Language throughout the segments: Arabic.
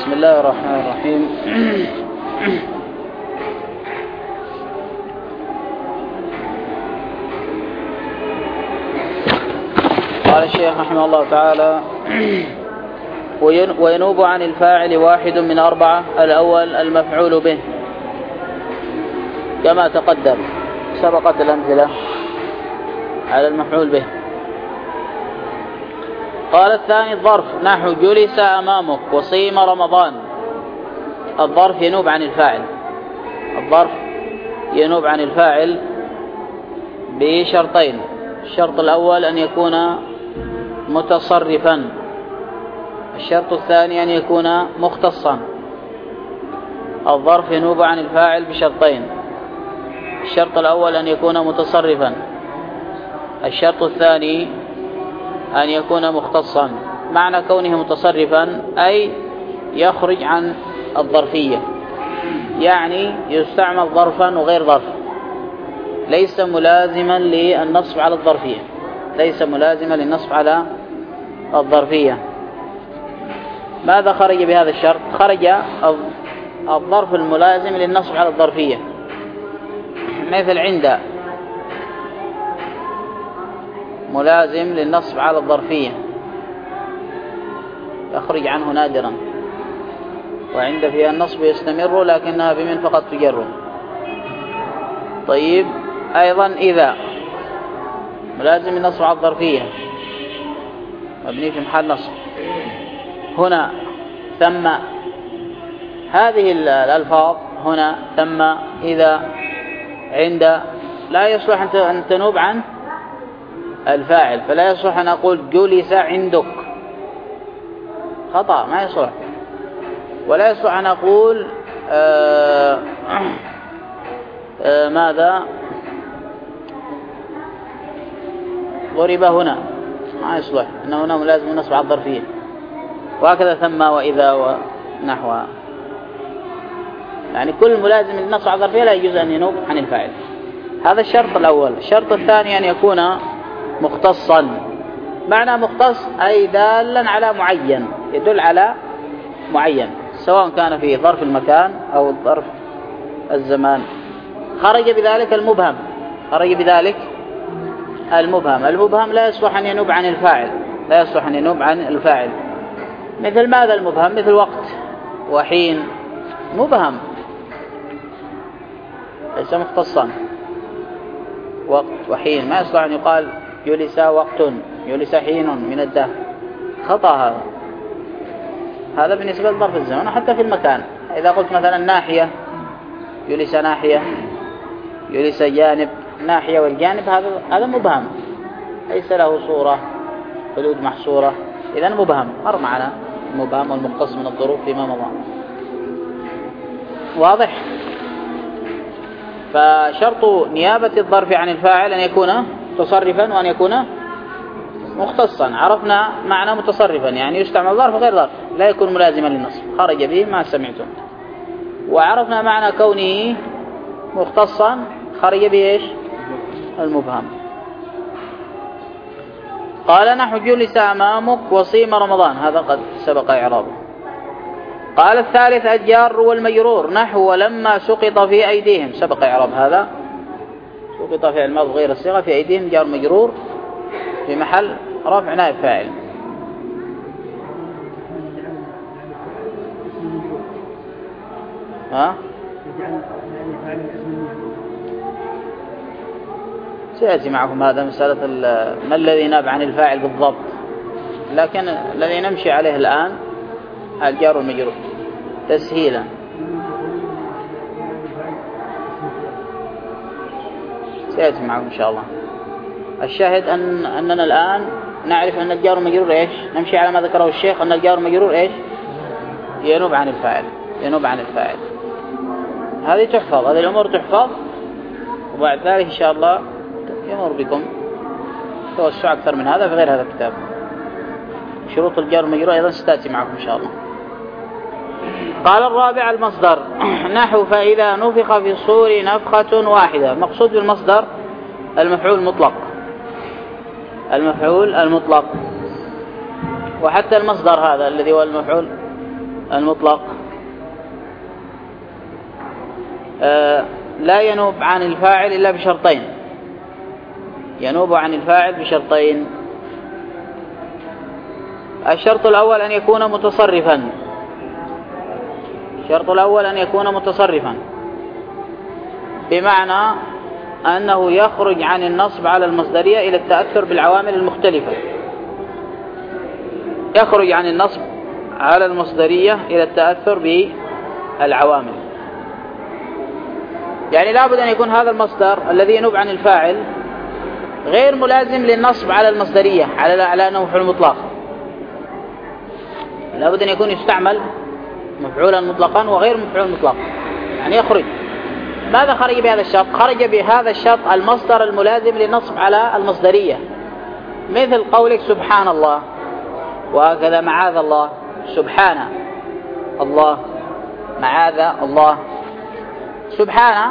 بسم الله الرحمن الرحيم. قال الشيخ رحمه الله تعالى: وينوب عن الفاعل واحد من أربعة. الأول المفعول به كما تقدم، سبقت الأمثلة على المفعول به. قال الثاني الظرف، نحو جلس أمامك وصيم رمضان. الظرف ينوب عن الفاعل، الظرف ينوب عن الفاعل بشرطين: الشرط الأول أن يكون متصرفا، الشرط الثاني أن يكون مختصا. الظرف ينوب عن الفاعل بشرطين: الشرط الأول أن يكون متصرفا، الشرط الثاني أن يكون مختصا. معنى كونه متصرفا أي يخرج عن الظرفية، يعني يستعمل ظرفا وغير ظرف، ليس ملازما للنصب على الظرفية، ليس ملازما للنصب على الظرفية. ماذا خرج بهذا الشرط؟ خرج الظرف الملازم للنصب على الظرفية، مثل عند، ملازم للنصب على الظرفية، يخرج عنه نادرا، وعند فيها النصب يستمر لكنها بمن فقط تجر. طيب، أيضا إذا ملازم للنصب على الظرفية، مبني في محل نصب. هنا ثم، هذه الألفاظ هنا ثم إذا عند لا يصلح أن تنوب عن الفاعل، فلا يصلح أن أقول جلس عندك، خطأ، ما يصلح. ولا يصلح أن أقول ماذا ضرب هنا، ما يصلح، إنه هنا ملازم النصب على الظرفية. وهكذا ثم وإذا ونحوها، يعني كل ملازم للنصب على الظرفية لا يجوز أن ينوب عن الفاعل. هذا الشرط الأول. الشرط الثاني أن يكون مختصا. معنى مختص أي دالا على معين، يدل على معين، سواء كان في ظرف المكان أو ظرف الزمان. خرج بذلك المبهم، خرج بذلك المبهم. المبهم لا يصلح أن ينوب عن الفاعل، لا يصلح أن ينوب عن الفاعل. مثل ماذا المبهم؟ مثل وقت وحين، مبهم ليس مختصا. وقت وحين ما يصلح أن يقال جلس وقت، جلس حين من الدهر، خطأ هذا بالنسبة لظرف الزمن. حتى في المكان، إذا قلت مثلا ناحية، جلس ناحية، جلس جانب، ناحية والجانب هذا مبهم، ليس له صورة، حدود محصورة، إذن مبهم. مر معنا المبهم والمختص من الظروف فيما مضى، واضح؟ فشرط نيابة الظرف عن الفاعل أن يكون متصرفا وأن يكون مختصا. عرفنا معنى متصرفا، يعني يستعمل ظرف غير ظرف، لا يكون ملازما للنصب، خرج به ما سمعتم. وعرفنا معنى كونه مختصا، خرج به إيش؟ المبهم. قال نحو جلس أمامك وصيم رمضان، هذا قد سبق إعرابه. قال الثالث الجار والمجرور، نحو ولما سقط في أيديهم، سبق إعراب هذا. سقط في الماضي غير الصيغة، في أيديهم جار مجرور في محل رفع نائب فاعل. ها؟ سيأتي معكم هذا مسألة ما الذي ناب عن الفاعل بالضبط، لكن الذي نمشي عليه الآن الجار والمجرور تسهيلا. سيأتي معكم إن شاء الله. الشاهد أننا الآن نعرف أن الجار والمجرور إيش؟ نمشي على ما ذكره الشيخ، أن الجار والمجرور إيش؟ ينوب عن الفاعل، ينوب عن الفاعل. هذه تحفظ، هذه الأمور تحفظ، وبعد ذلك إن شاء الله يمر بكم توسع أكثر من هذا في غير هذا الكتاب. شروط الجار والمجرور أيضا ستأتي معكم إن شاء الله. قال الرابع المصدر، نحو فإذا نفخ في الصور نفخة واحدة. مقصود بالمصدر المفعول المطلق، المفعول المطلق. وحتى المصدر هذا الذي هو المفعول المطلق لا ينوب عن الفاعل إلا بشرطين، ينوب عن الفاعل بشرطين. الشرط الأول أن يكون متصرفا، الشرط الأول أن يكون متصرفا بمعنى أنه يخرج عن النصب على المصدرية إلى التأثر بالعوامل المختلفة، يخرج عن النصب على المصدرية إلى التأثر بالعوامل. يعني لا بد أن يكون هذا المصدر الذي ينوب عن الفاعل غير ملازم للنصب على المصدرية على أنه مفعول مطلق، لا بد أن يكون يستعمل مفعولا مطلقا وغير مفعول مطلق، يعني يخرج. ماذا خرج بهذا الشرط؟ خرج بهذا الشرط المصدر الملازم للنصب على المصدرية، مثل قولك سبحان الله، وهكذا معاذ الله، سبحان الله، معاذ الله. سبحان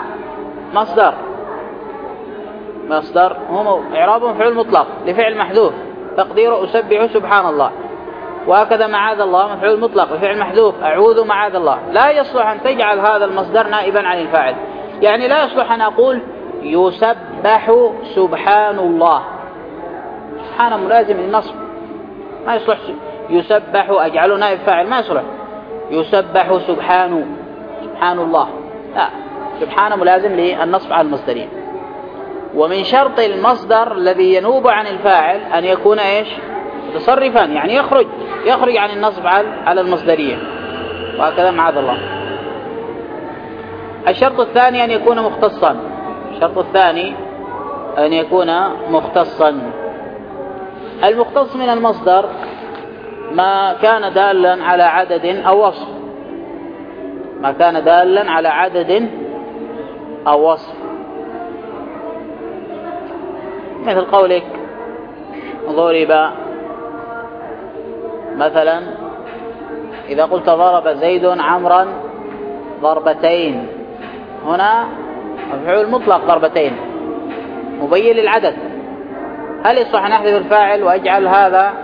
مصدر هو إعراب مفعول مطلق لفعل محذوف تقديره أسبح سبحان الله، وهكذا معاذ الله مفعول مطلق لفعل محذوف أعوذ معاذ الله. لا يصلح أن تجعل هذا المصدر نائبا عن الفاعل، يعني لا يصلح أن أقول يسبح سبحان الله، سبحان ملازم للنصب، ما يصلح يسبح أجعله نائب فاعل، ما يصلح يسبح سبحان الله، لا، سبحان ملازم للنصب على المصدرين. ومن شرط المصدر الذي ينوب عن الفاعل أن يكون إيش؟ متصرفا، يعني يخرج عن النصب على المصدرية، وهكذا معاذ الله. الشرط الثاني أن يكون مختصا، الشرط الثاني أن يكون مختصا. المختص من المصدر ما كان دالا على عدد أو وصف، ما كان دالا على عدد أو وصف، مثل قولك ضرب مثلا، إذا قلت ضرب زيد عمرا ضربتين، هنا مفعول مطلق ضربتين مبين للعدد، هل يصح أن أحذف الفاعل وأجعل هذا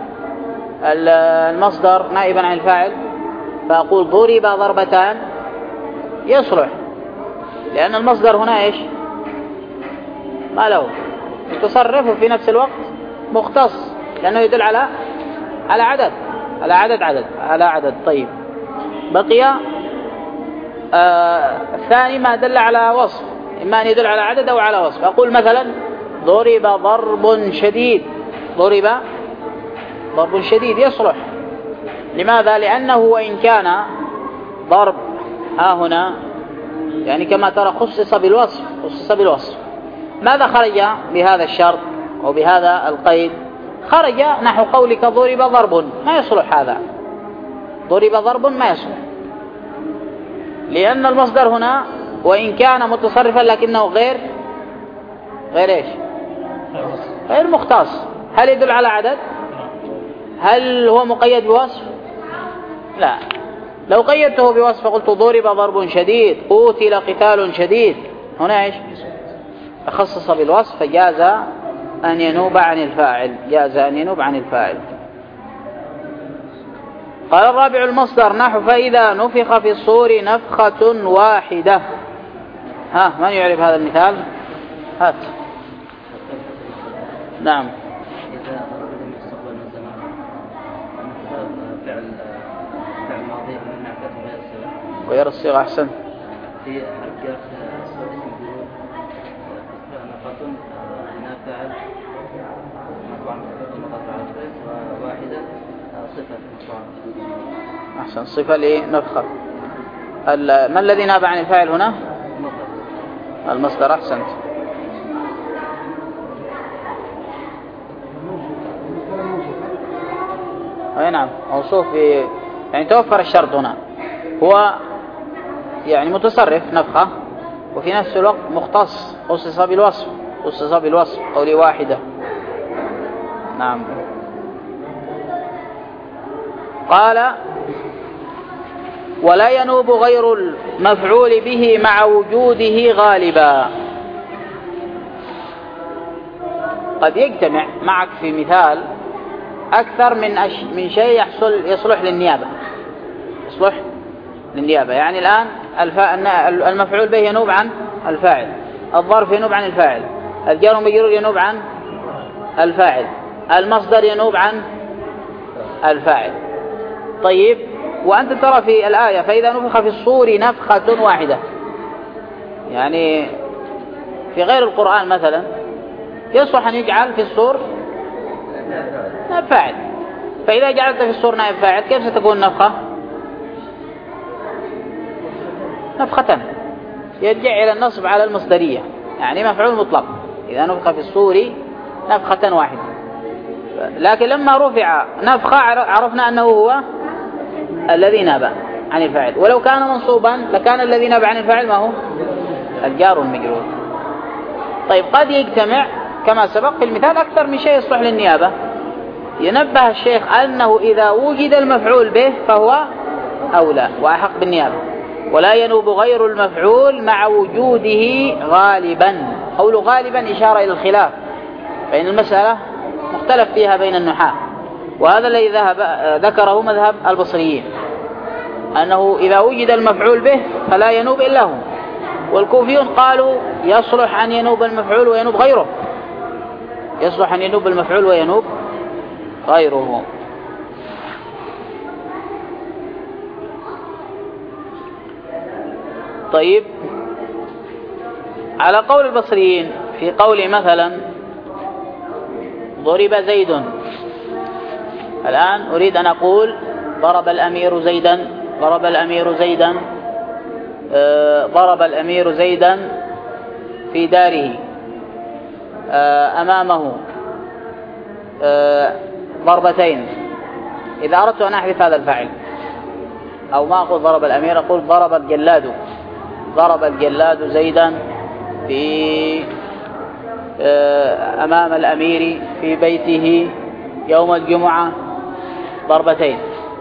المصدر نائبا عن الفاعل فأقول ضرب ضربتان؟ يصلح، لأن المصدر هنا إيش؟ ما له متصرف وفي نفس الوقت مختص، لأنه يدل على عدد. طيب، بقي الثاني ما دل على وصف، إما أن يدل على عدد أو على وصف. أقول مثلا ضرب ضرب شديد، ضرب ضرب شديد، يصلح. لماذا؟ لأنه وإن كان ضرب هنا يعني كما ترى خصص بالوصف. ماذا خرج بهذا الشرط وبهذا القيد؟ خرج نحو قولك ضرب ضرب، ما يصلح هذا، ضرب ضرب ما يصلح، لأن المصدر هنا وإن كان متصرفا لكنه غير إيش؟ غير مختص. هل يدل على عدد؟ هل هو مقيد بوصف؟ لا. لو قيدته بوصف فقلت ضرب ضرب شديد، قتل قتال شديد، هنا إيش؟ خصص بالوصف فجاز أن ينوب عن الفاعل، قال الرابع المصدر نحو فإذا نفخ في الصور نفخة واحدة. من يعرف هذا المثال؟ هات. نعم. إذا أراد المستقبل من زمان فعل ماضي من نعكته غير الصيغة أحسن. في حركة اسم الجروب نفخة هنا فعل واحدة صفة أحسن، صفة لنفخة. ما الذي ناب عن الفاعل هنا؟ المصدر. أحسنت. أي نعم، موصوف يعني توفر الشرط هنا، هو يعني متصرف نفخة وفي نفس الوقت مختص، خصص بالوصف قولي واحدة. نعم. قال ولا ينوب غير المفعول به مع وجوده غالبا. قد يجتمع معك في مثال أكثر من شيء يصلح يصلح للنيابة. يعني الآن المفعول به ينوب عن الفاعل، الظرف ينوب عن الفاعل، الجار والمجرور ينوب عن الفاعل، المصدر ينوب عن الفاعل. طيب، وأنت ترى في الآية فإذا نفخ في الصور نفخة واحدة، يعني في غير القرآن مثلا يصلح أن يجعل في الصور نائب فاعل، فإذا جعلت في الصور نائب فاعل كيف ستكون نفخة؟ نفخة، يرجع إلى النصب على المصدرية، يعني مفعول مطلق. إذا نفخ في الصور نفخة واحدة، لكن لما رفع نفخة عرفنا أنه هو الذي ناب عن الفاعل، ولو كان منصوبا لكان الذي ناب عن الفاعل ما هو؟ الجار والمجرور. طيب، قد يجتمع كما سبق في المثال أكثر من شيء يصلح للنيابة. ينبه الشيخ أنه إذا وجد المفعول به فهو أولى وأحق بالنيابة، ولا ينوب غير المفعول مع وجوده غالبا. قول غالبا إشارة إلى الخلاف، فإن المسألة مختلف فيها بين النحاة، وهذا الذي ذكره مذهب البصريين، أنه إذا وجد المفعول به فلا ينوب إلا هو. والكوفيون قالوا يصلح أن ينوب المفعول وينوب غيره، يصلح أن ينوب المفعول وينوب غيره. طيب، على قول البصريين في قول مثلا ضرب زيد، الآن أريد أن أقول ضرب الأمير زيدا، ضرب الأمير زيدا، ضرب الأمير زيدا في داره، أمامه ضربتين. إذا أردت أن أحذف هذا الفاعل أو ما أقول ضرب الأمير، أقول ضرب الجلاد، ضرب الجلاد زيدا في أمام الأمير في بيته يوم الجمعة ضربتين.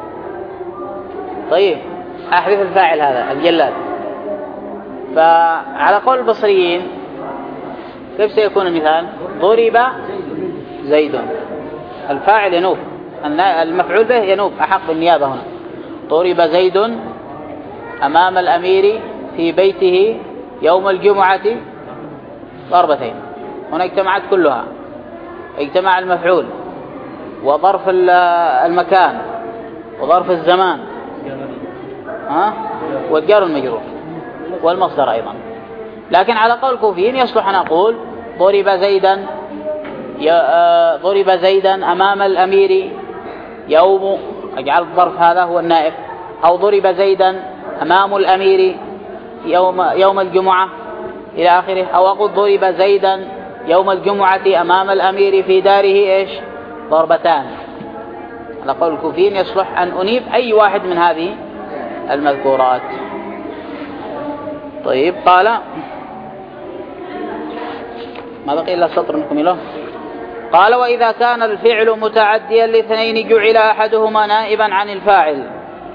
طيب، أحذف الفاعل هذا الجلاد. فعلى قول البصريين كيف سيكون المثال؟ ضرب زيد، الفاعل ينوب، المفعول به ينوب، أحق بالنيابة هنا. ضرب زيد أمام الأمير في بيته يوم الجمعة ضربتين. هنا اجتمعت كلها، اجتمع المفعول وظرف المكان وظرف الزمان والجار المجرور والمصدر أيضا. لكن على قول الكوفيين يصلح أن أقول ضرب زيدا أمام الأمير يوم، أجعل الظرف هذا هو النائب، أو ضرب زيدا أمام الأمير يوم الجمعة إلى آخره، أو أقول ضرب زيدا يوم الجمعة أمام الأمير في داره إيش؟ ضربتان. على قول الكوفيين يصلح أن أنيب أي واحد من هذه المذكورات. طيب، قال ما بقي إلا سطر نكمله. قال: وإذا كان الفعل متعديا لاثنين جعل أحدهما نائبا عن الفاعل،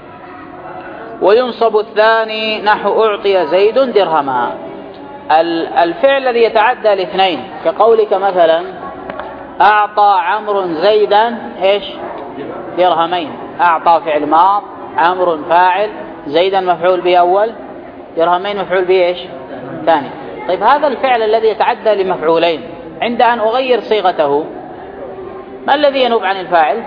وينصب الثاني نحو أعطي زيد درهما. الفعل الذي يتعدى لاثنين كقولك مثلا أعطى عمرو زيدا إيش؟ درهمين. أعطى فعل ماض، عمرو فاعل، زيدا مفعول به أول، درهمين مفعول به إيش؟ ثاني. طيب، هذا الفعل الذي يتعدى لمفعولين عند أن أغير صيغته ما الذي ينوب عن الفاعل؟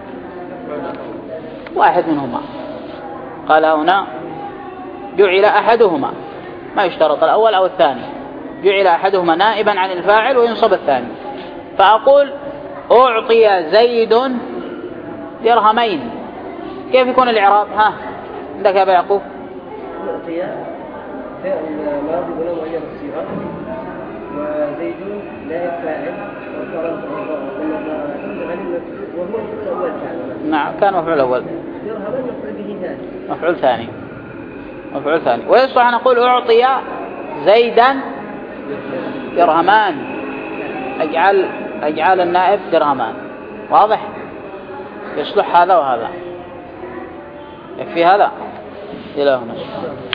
واحد منهما. قال هنا جعل أحدهما، ما يشترط الأول أو الثاني، جعل أحدهما نائبا عن الفاعل وينصب الثاني. فأقول أعطي زيد درهمين، كيف يكون الإعراب؟ عندك يا أبا يعقوب؟ أعطي فعل ماضي ولو غير الصيغة، وزيد نائب فاعل وهو الأول كان. نعم، كان مفعول أول. درهما مفعول به ثاني. مفعول ثاني. مفعول ثاني. ويصح أن أقول أعطي زيدا درهمان، أجعل النائب درهمان. واضح؟ يصلح هذا وهذا. يكفي هذا إلى هنا.